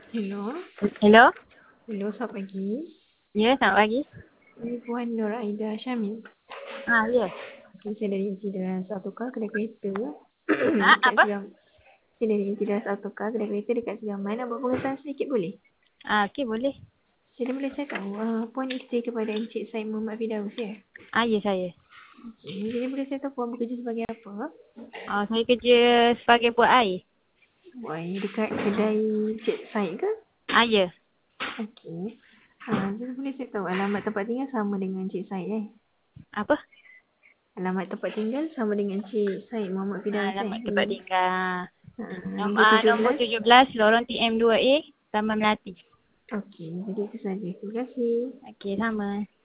Hello. Hello? Hello, selamat pagi. Ya, selamat pagi. Ini Puan Nur Aida Syamil. Ya. Saya dari Insideran Autocar kedai kereta dekat Apa? Saya dari Insideran Autocar kedai kereta dekat Segaman. Nak buat pengesahan sedikit boleh? Okey, boleh. Jadi boleh saya tahu, Puan isteri kepada Encik Said Muhammad Firdaus ya? Ya, saya. Jadi boleh saya tahu Puan bekerja sebagai apa? Saya kerja sebagai buat air. Wah, dekat kedai Encik Said ke? Ya. Okey. Jadi boleh saya tahu alamat tempat tinggal sama dengan Encik Said Apa? Alamat tempat tinggal sama dengan Encik Said Muhammad Firdaus Alamat tempat tinggal. Nombor Nombor 17. 17, lorong TM2A, Taman Melati. Okey, jadi itu saja. Terima kasih. Okey, sama.